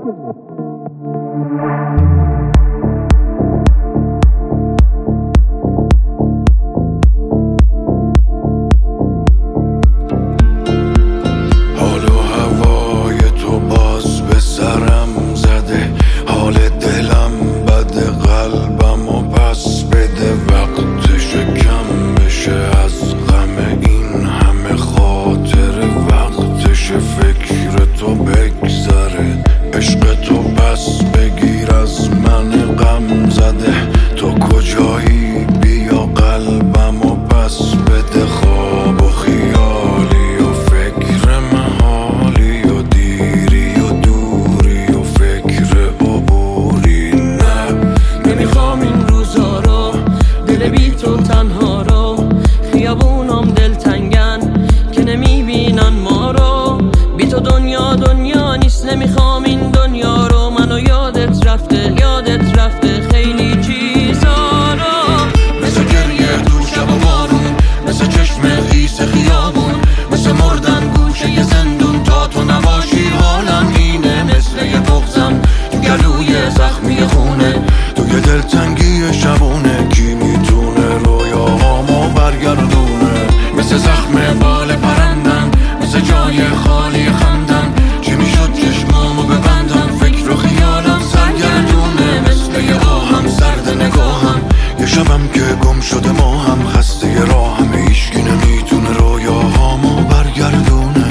حال و هوای تو باز به سرم زده، حال دلم بده، قلبم و پس بده. وقتش کم بشه از غم این همه خاطره، وقتش فکر تو بگذره، عشق تو پس بگیر از من غم زده. تو کجایی بیا قلبم و پس بده، خواب و خیالی و فکر محالی و دیری و دوری و فکر عبوری. نه نمیخوام این روزا رو، دل بی تو تنها رو، خیابونم دلتنگن که نمیبینن ما رو. بی تو دنیا نیست، نمیخوام این دنیا رو. منو یادت رفته خیلی چیزا رو. مثل گریه تو شب و بارون، مثل چشم خیس خیابون، مثل مردن گوشه ی زندون. تا تو نباشی حالم اینه، مثل یه بغضم تو گلوی زخمی خونه، تو یه دلتنگی شبونه. کی میتونه رویاهامو برگردونه؟ مثل زخم بال پرندن، مثل جای خالی خندن. چی میشد چشمامو ببندم، فکر و خیالم سرگردونه. مثل یه آهم سرد نگاهم، یه شبم که گم شده ما هم، خسته راهم، هیچکی نمیتونه رویاهامو برگردونه.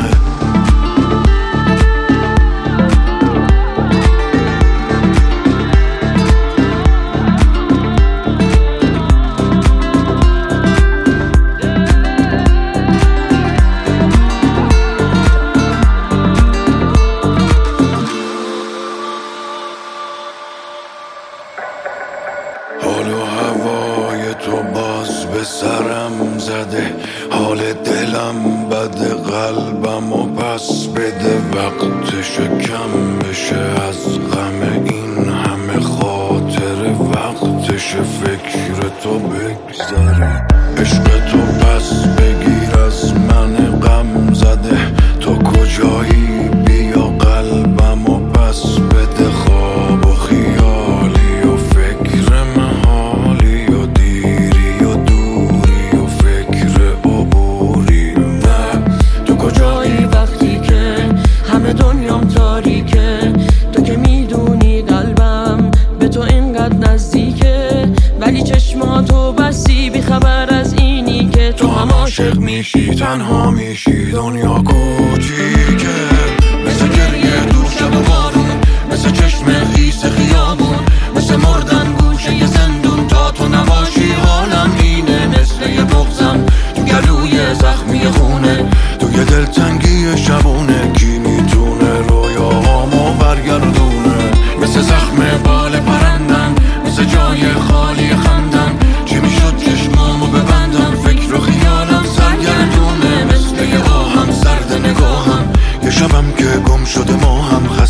حال و هوای تو باز به سرم زده، حال دلم بده، قلبم و پس بده. وقتش کم بشه از غم این همه خاطره، وقتش فکر تو بگذره، عشق تو پس بگیر از من غم زده. تو کجایی بیا قلبم و پس بده، خواب و خیالی و فکر محالی و دیری و دوری و فکر عبوری. نه تو کجایی وقتی که همه دنیام تاریکه؟ تو که میدونی قلبم به تو اینقدر نزدیکه، ولی چشماتو بسی بی خبر از اینی که تو هم عاشق میشی، تنها میشی، دنیا کوچیکه. مثل گریه تو شب و بارون، مثل چشم خیس خیابون، مثل مردن گوشه ی زندون. تا تو نباشی حالم اینه، مثل یه بغضم تو گلوی زخمی خونه، تو یه دلتنگی شبونه. کی میتونه رویاهامو برگردونه؟ مثل زخم بال پرندن، مثل جای خالی خندن. چی میشد چشمامو ببندم، فکر و خیالم سرگردونه. مثل یه آهم سرد نگاهم، یه شبم که گم شده ما هم.